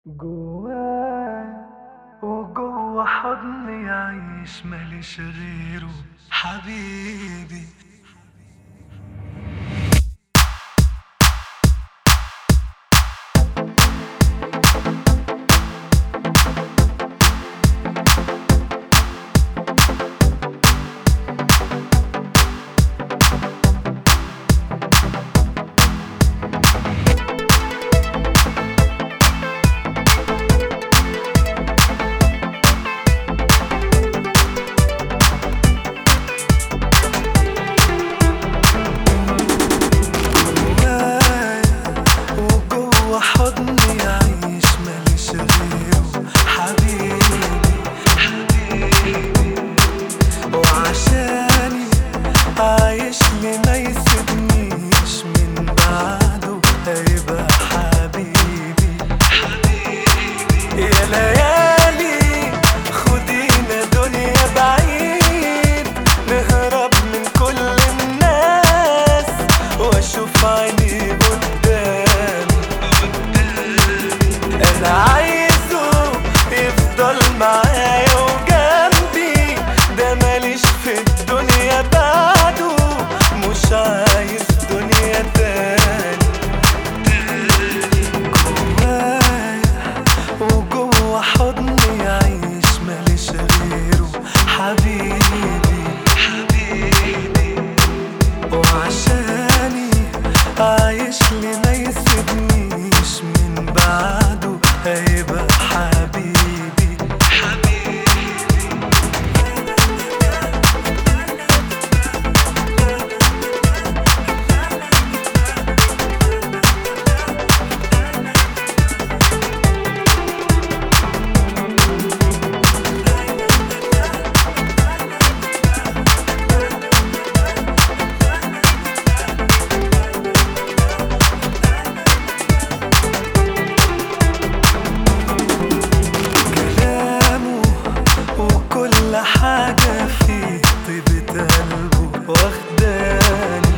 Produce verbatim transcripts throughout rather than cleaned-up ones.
جواي وجوا حضني عايش ماليش غيره حبيبي. حضني عايش ماليش غيره حبيبي حبيبي، وعشاني عايش لي ما يسيبنيش من بعده هيبقى حبيبي حبيبي. يا ليالي خدينا دنيا بعيد نهرب من كل الناس واشوف عيني قدامي. أنا عايزه يفضل معايا وجنبي، ده ماليش في الدنيا بعده، مش عايز دنيا تاني. جوايا وجوا حضني عايش ماليش غيره حبيبي حبيبي، وعشاني عايش لي ما يسيبنيش من بعده هيبقى حبيبي حبيبي. كل حاجة فيه طيبة قلبه واخداني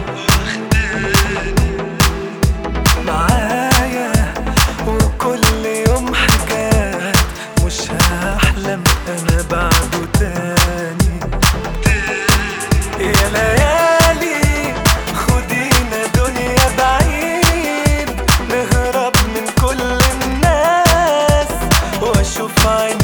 معايا، وكل يوم حكايات مش هحلم أنا بعده تاني. يا ليالي خدينا دنيا بعيد نهرب من كل الناس واشوف عيني